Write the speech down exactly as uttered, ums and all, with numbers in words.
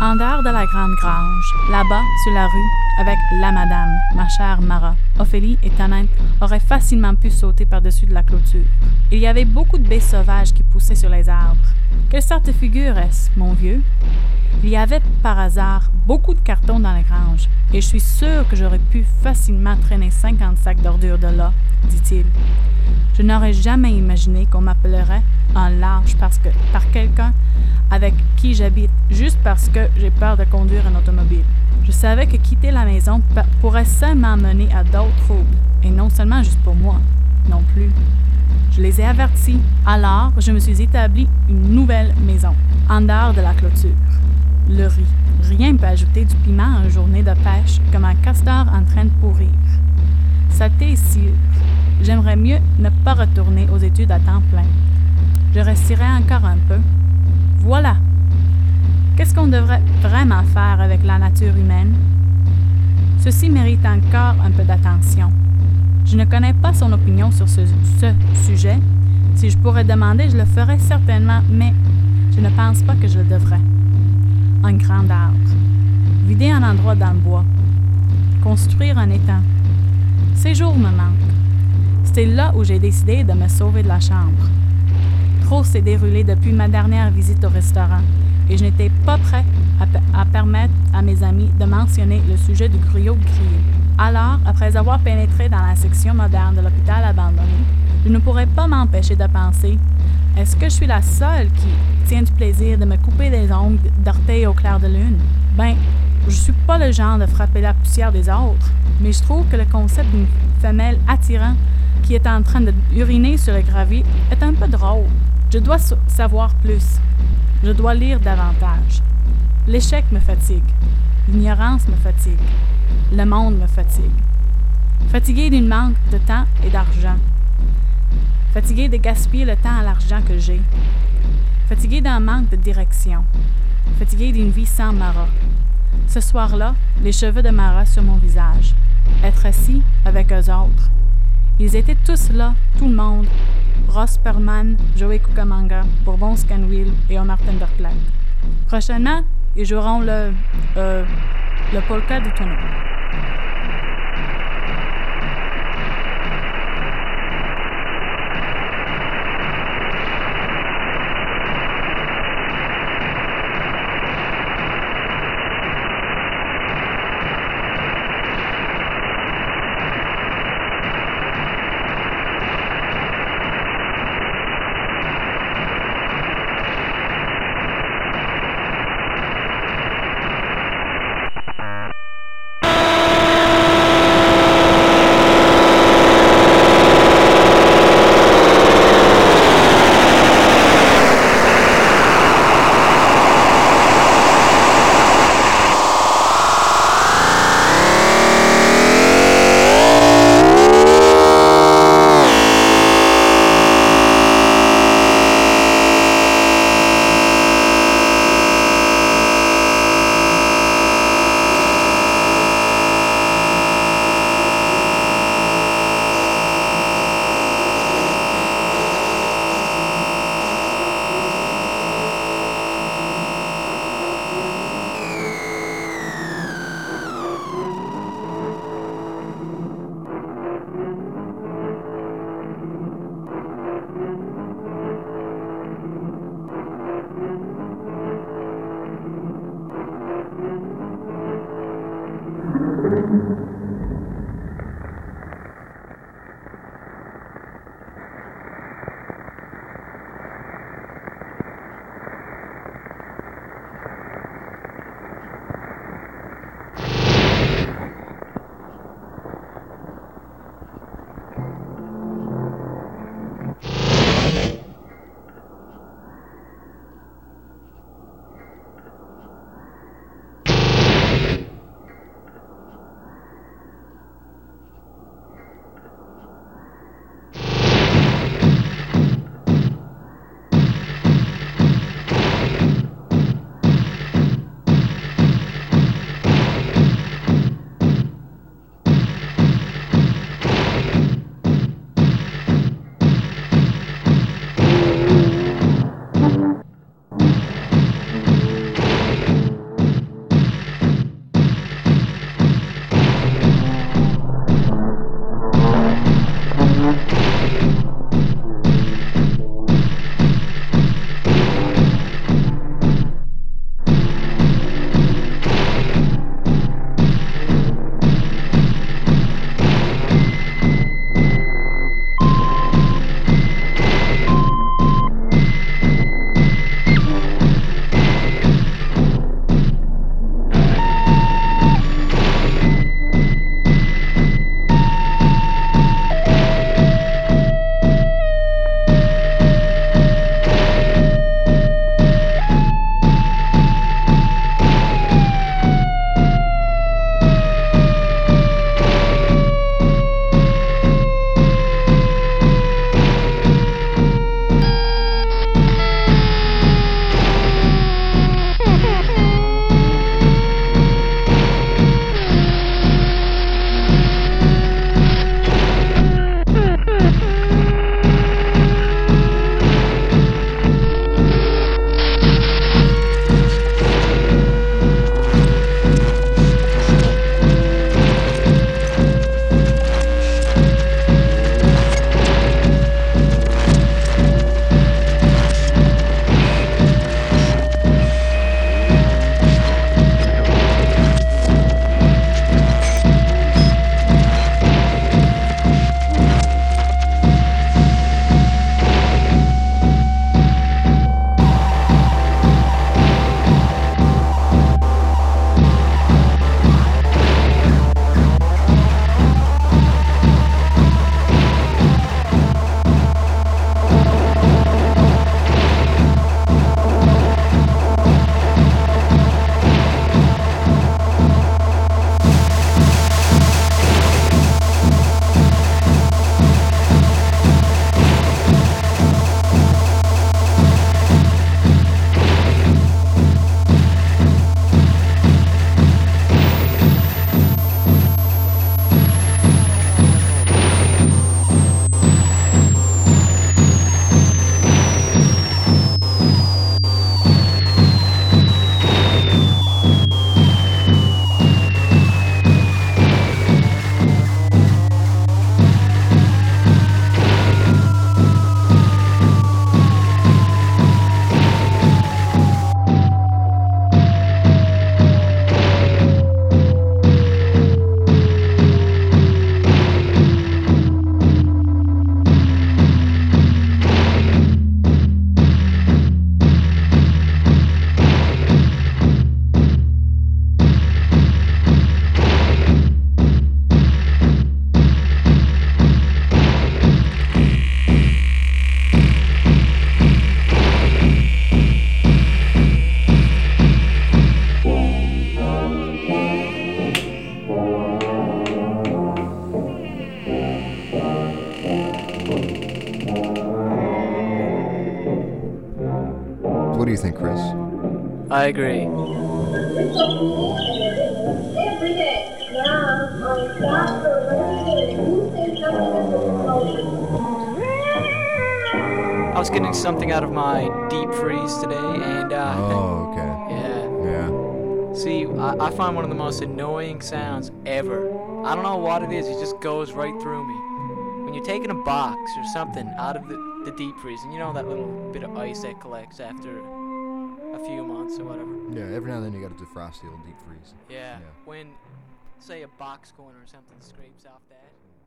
En dehors de la grande grange, là-bas, sur la rue, avec la madame, ma chère Mara, Ophélie et Tanninte auraient facilement pu sauter par-dessus de la clôture. Il y avait beaucoup de baies sauvages qui poussaient sur les arbres. Quelle sorte de figure est-ce, mon vieux? Il y avait, par hasard, beaucoup de cartons dans la grange, et je suis sûr que j'aurais pu facilement traîner cinquante sacs d'ordures de là, dit-il. Je n'aurais jamais imaginé qu'on m'appellerait un lâche parce que, par quelqu'un avec qui j'habite, juste parce que j'ai peur de conduire un automobile. Je savais que quitter la maison pourrait seulement mener à d'autres troubles, et non seulement juste pour moi, non plus. Je les ai avertis. Alors, je me suis établi une nouvelle maison, en dehors de la clôture. Le riz. Rien ne peut ajouter du piment à une journée de pêche comme un castor en train de pourrir. Saleté et sciure. J'aimerais mieux ne pas retourner aux études à temps plein. Je resterai encore un peu. Voilà. Qu'est-ce qu'on devrait vraiment faire avec la nature humaine? Ceci mérite encore un peu d'attention. Je ne connais pas son opinion sur ce, ce sujet. Si je pourrais demander, je le ferais certainement, mais je ne pense pas que je le devrais. Un grand arbre. Vider un endroit dans le bois. Construire un étang. Ces jours me manquent. C'était là où j'ai décidé de me sauver de la chambre. Trop s'est déroulé depuis ma dernière visite au restaurant, et je n'étais pas prêt à, p- à permettre à mes amis de mentionner le sujet du griot grillé. Alors, après avoir pénétré dans la section moderne de l'hôpital abandonné, je ne pourrais pas m'empêcher de penser « Est-ce que je suis la seule qui tient du plaisir de me couper les ongles d'orteil au clair de lune? » Ben, je suis pas le genre de frapper la poussière des autres, mais je trouve que le concept d'une femelle attirante qui est en train d'uriner sur le gravier est un peu drôle. Je dois savoir plus. Je dois lire davantage. L'échec me fatigue. L'ignorance me fatigue. Le monde me fatigue. Fatigué d'une manque de temps et d'argent. Fatigué de gaspiller le temps et l'argent que j'ai. Fatigué d'un manque de direction. Fatigué d'une vie sans Mara. Ce soir-là, les cheveux de Mara sur mon visage. Être assis avec eux autres. Ils étaient tous là, tout le monde. Ross Perlman, Joey Cucamonga, Bourbon Scanwheel et Omar Tenderplatt. Prochainement, ils joueront le, euh, le polka du tonneau. What do you think, Chris? I agree. I was getting something out of my deep freeze today, and uh, Oh, okay. yeah. Yeah. See, I, I find one of the most annoying sounds ever. I don't know what it is. It just goes right through me. When you're taking a box or something out of the, the deep freeze, and you know that little bit of ice that collects after a few months or whatever. Yeah, every now and then you gotta defrost the old deep freeze. Yeah. Yeah. When, say, a box corner or something scrapes off that.